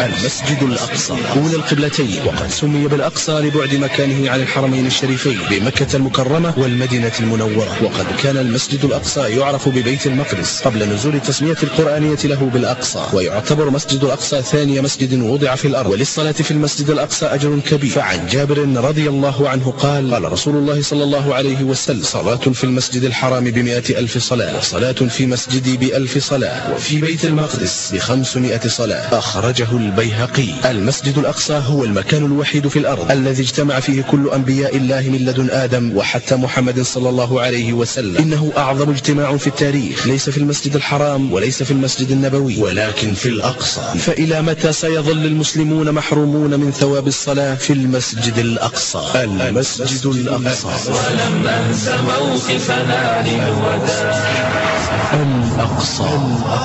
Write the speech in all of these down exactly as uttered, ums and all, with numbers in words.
المسجد الأقصى أولى القبلتين، وقد سمي بالأقصى لبعد مكانه عن الحرمين الشريفين بمكة المكرمة والمدينة المنورة. وقد كان المسجد الأقصى يعرف ببيت المقدس قبل نزول التسمية القرآنية له بالأقصى، ويعتبر مسجد الأقصى ثاني مسجد وضع في الأرض، وللصلاة في المسجد الأقصى أجر كبير. فعن جابر رضي الله عنه قال: قال رسول الله صلى الله عليه وسلم: صلاة في المسجد الحرام بمئة ألف صلاة، وصلاة في مسجدي بألف صلاة، وفي بيت المقدس بخمسمائة صلاة. أخرجه البيهقي. المسجد الأقصى هو المكان الوحيد في الأرض الذي اجتمع فيه كل أنبياء الله من لدن آدم وحتى محمد صلى الله عليه وسلم. إنه أعظم اجتماع في التاريخ، ليس في المسجد الحرام وليس في المسجد النبوي، ولكن في الأقصى. فإلى متى سيظل المسلمون محرومون من ثواب الصلاة في المسجد الأقصى؟ المسجد الأقصى. ولم أنس موقفنا للوداع. الأقصى.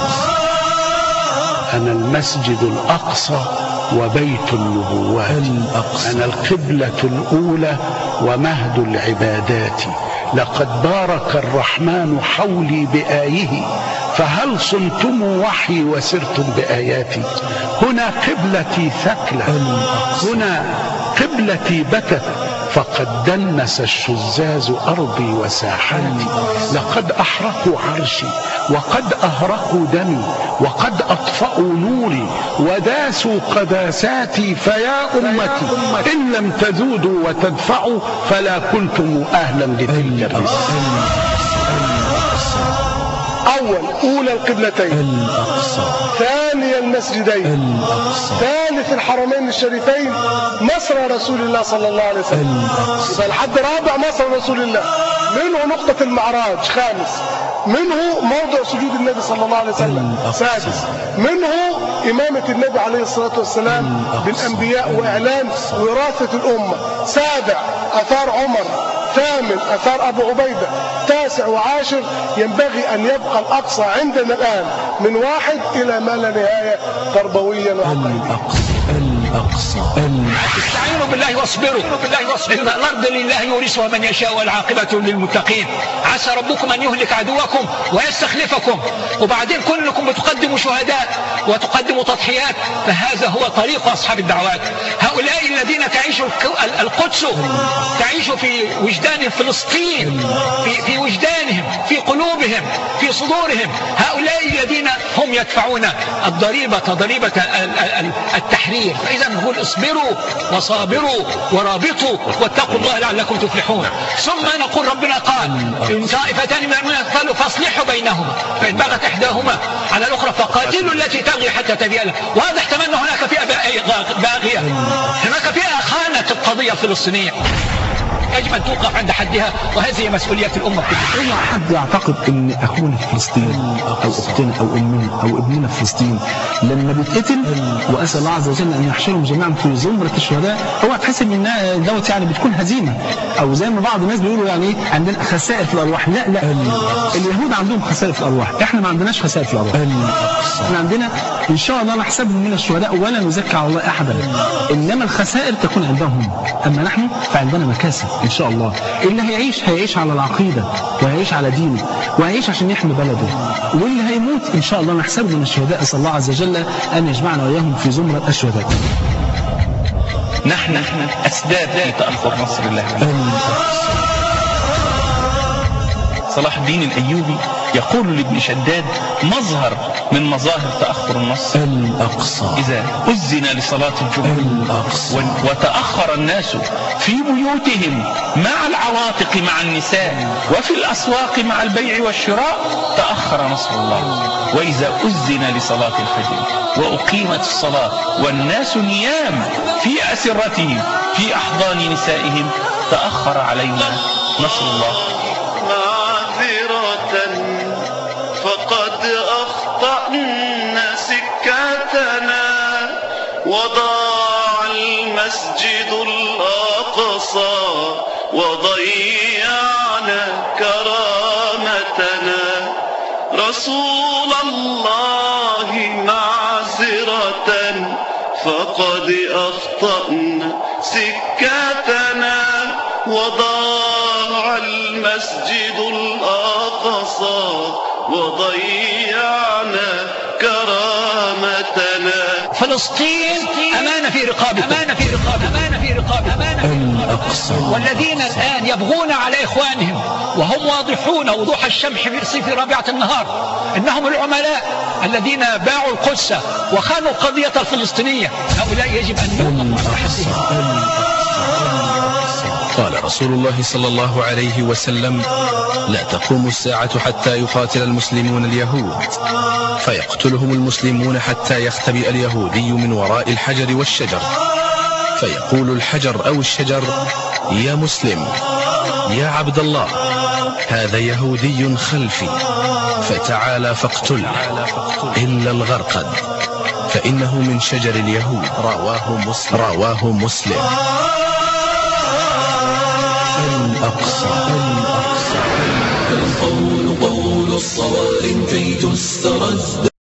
أنا المسجد الأقصى وبيت النبوات. الأقصى. أنا القبلة الأولى ومهد العبادات. لقد بارك الرحمن حولي بآيه، فهل صمتم وحي وسرتم بآياتي؟ هنا قبلتي ثكلة، هنا قبلتي بكت، فقد دنس الشزاز أرضي وساحاتي. لقد أحرقوا عرشي وقد أهرقوا دمي، وقد أطفأوا نوري وداسوا قداساتي. فيا أمتي إن لم تذودوا وتدفعوا فلا كنتم أهلا لتلك الرسالة. أول أولى القبلتين، الأقصى. ثاني المسجدين، الأقصى. ثالث الحرمين الشريفين، مصر رسول الله صلى الله عليه وسلم. يبقى الحد رابع مصر رسول الله، منه نقطة المعراج خامس، منه موضع سجود النبي صلى الله عليه وسلم سادس، منه إمامة النبي عليه الصلاة والسلام بالأنبياء وإعلان وراثة الأمة سابع، أثار عمر، ثامن أثار أبو عبيدة، تاسع وعاشر ينبغي أن يبقى الأقصى عندنا الآن من واحد إلى ما لا نهاية تربويا وعقائديا. الأقصى. استعينوا بالله واصبروا بالله واصبروا. الأرض لله يورثها من يشاء والعاقبة للمتقين. عسى ربكم أن يهلك عدوكم ويستخلفكم. وبعدين كلكم بتقدموا شهداء وتقدموا تضحيات، فهذا هو طريق أصحاب الدعوات. هؤلاء الذين تعيش القدس تعيش في وجدان فلسطين، في, في وجدانهم، في قلوبهم، في صدورهم. هؤلاء الذين هم يدفعون الضريبة ضريبة التحرير. فإذا نقول اصبروا وصابروا ورابطوا واتقوا الله لعلكم تفلحون. ثم نقول ربنا قال: إن طائفتان من المؤمنين اقتتلوا فاصلحوا بينهما، فإن بغت إحداهما على الأخرى فقاتلوا التي تبغي حتى تبيع لها. واضح تمنى هناك فئة باغية، هناك فئة خانت القضية الفلسطينية، يجب أن توقف عند حدها، وهذه مسؤولية الأمة كلها. أي حد يعتقد أن أخونا في فلسطين أو أختنا أو أمنا أو ابننا في فلسطين لما بيتقتل، وأسأل الله عز وجل أن يحشرهم جميعا في زمرة الشهداء، هو تحسب إن دوت يعني بتكون هزيمة، أو زي ما بعض الناس بيقولوا يعني عندنا خسائر في الأرواح. لا لا، اليهود عندهم خسائر في الأرواح، إحنا ما عندناش خسائر في الأرواح. إحنا عندنا إن شاء الله نحسبهم من الشهداء ولا نزكي على الله أحدا، إنما الخسائر تكون عندهم، أما نحن فعندنا مكاسب إن شاء الله. اللي هيعيش هيعيش على العقيدة وهيعيش على دينه وهيعيش عشان يحمي بلده، واللي هيموت إن شاء الله نحسبه من الشهداء. أسأل الله عز وجل أن يجمعنا وإياهم في زمرة الشهداء. نحن أسباب في تأخر نصر الله. صلاح الدين الأيوبي يقول لابن شداد: مظهر من مظاهر تأخر النصر الأقصى إذا أذن لصلاة الجمعة وتأخر الناس في بيوتهم مع العواتق مع النساء وفي الأسواق مع البيع والشراء، تأخر نصر الله. وإذا أذن لصلاة الفجر وأقيمت الصلاة والناس نيام في أسرتهم في أحضان نسائهم، تأخر علينا نصر الله. فقد أخطأنا سكتنا وضاع المسجد الأقصى وضيعنا كرامتنا. رسول الله معذرة فقد أخطأنا سكتنا وضاع المسجد الأقصى وضيعنا كرامتنا. فلسطين أمانة في رقابكم، أمانة في رقابكم، أمانة في رقابكم، أمانة في رقابكم. والذين الآن يبغون على إخوانهم وهم واضحون وضوح الشمس في رابعة النهار إنهم العملاء الذين باعوا القدس وخانوا القضية الفلسطينية، هؤلاء يجب أن يوقفوا مصلحتهم. قال رسول الله صلى الله عليه وسلم: لا تقوم الساعة حتى يقاتل المسلمون اليهود فيقتلهم المسلمون حتى يختبئ اليهودي من وراء الحجر والشجر فيقول الحجر أو الشجر: يا مسلم، يا عبد الله، هذا يهودي خلفي، فتعالى فاقتله إلا الغرقد فإنه من شجر اليهود. رواه مسلم. رواه مسلم. الأقصى. الأقصى. القول قول الصوارم كي تسترد.